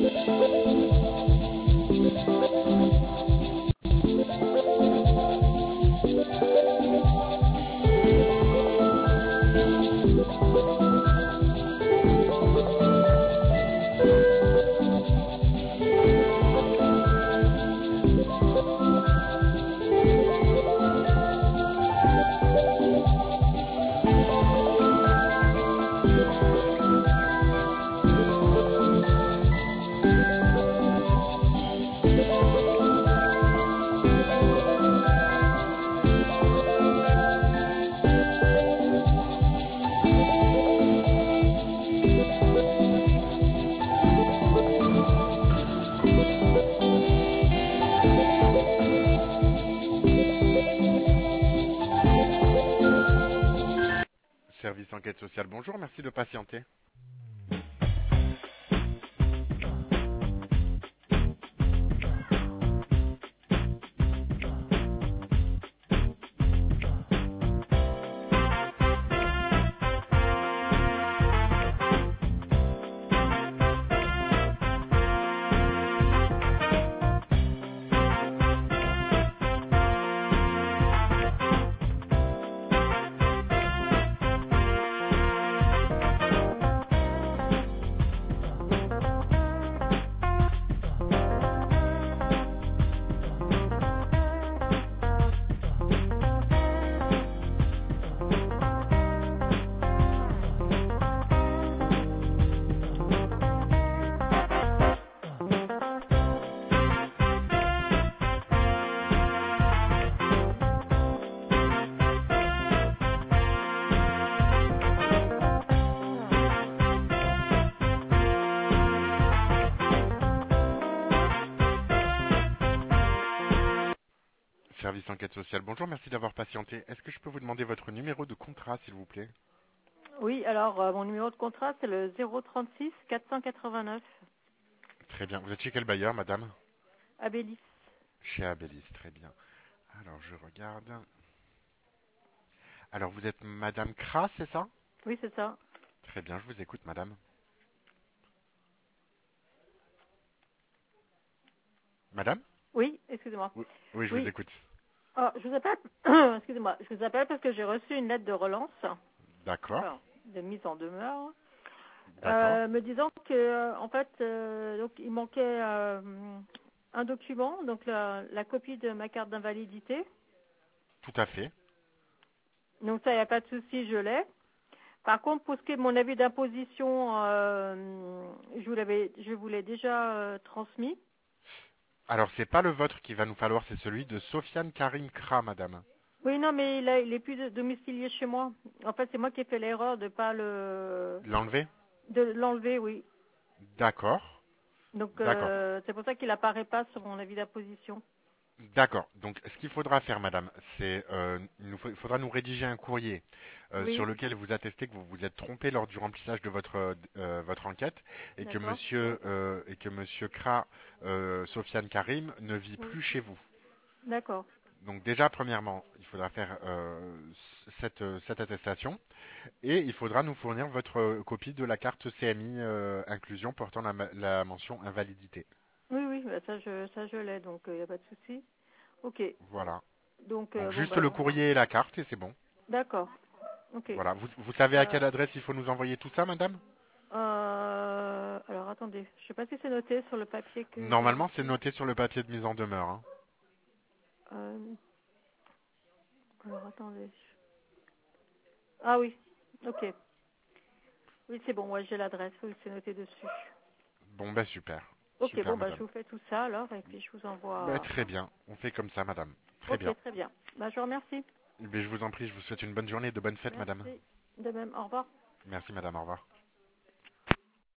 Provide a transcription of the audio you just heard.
Service enquête sociale, bonjour, merci de patienter. Service enquête sociale, bonjour, merci d'avoir patienté. Est-ce que je peux vous demander votre numéro de contrat, s'il vous plaît? Oui, alors mon numéro de contrat, c'est le 036 489. Très bien. Vous êtes chez quel bailleur, madame? Abélis. Chez Abélis, très bien. Alors, je regarde. Alors, vous êtes madame Kras, c'est ça? Oui, c'est ça. Très bien, je vous écoute, madame. Madame? Oui, excusez-moi. Oui, oui, je vous Oui. écoute. Ah, je vous appelle, excusez-moi, je vous appelle parce que j'ai reçu une lettre de relance, D'accord, alors, de mise en demeure, d'accord, me disant que, en fait, donc il manquait un document, donc la copie de ma carte d'invalidité. tout à fait. Donc ça, il n'y a pas de souci, je l'ai. Par contre, pour ce qui est de mon avis d'imposition, je vous l'ai déjà transmis. Alors, c'est pas le vôtre qu'il va nous falloir, c'est celui de Sofiane Karim Kra, madame. Oui, non, mais il est plus domicilié chez moi. En fait, c'est moi qui ai fait l'erreur de pas L'enlever? de l'enlever, oui. D'accord, Donc d'accord. c'est pour ça qu'il apparaît pas sur mon avis d'imposition. D'accord. Donc, ce qu'il faudra faire, madame, c'est il faudra nous rédiger un courrier sur Oui, lequel vous attestez que vous vous êtes trompé lors du remplissage de votre enquête d'accord. et que Monsieur Kra, Sofiane Karim, ne vit Oui, plus chez vous. d'accord. Donc déjà, premièrement, il faudra faire cette attestation et il faudra nous fournir votre copie de la carte CMI inclusion portant la mention invalidité. Oui, oui, bah, ça je l'ai, donc il n'y a pas de souci. Ok. Voilà. Donc Donc bon juste le bah courrier et la carte et c'est bon. d'accord. Ok. Voilà. Vous savez à Euh, quelle adresse il faut nous envoyer tout ça, madame? alors attendez, je sais pas si c'est noté sur le papier que j'ai Normalement, c'est reçu. noté sur le papier de mise en demeure, hein. Euh, alors attendez. Ah oui, ok. Oui, c'est bon, ouais, j'ai l'adresse, oui, c'est noté dessus. Bon, ben super. Ok, Super, bon, bah, je madame. vous fais tout ça alors, et puis je vous Ben, envoie. très bien. On fait comme ça, madame. Très Ok, bien. très bien. Bah, je vous remercie. Ben, je vous en prie, je vous souhaite une bonne journée et de bonnes fêtes, madame. Merci. De même, au revoir. Merci, madame. Au revoir.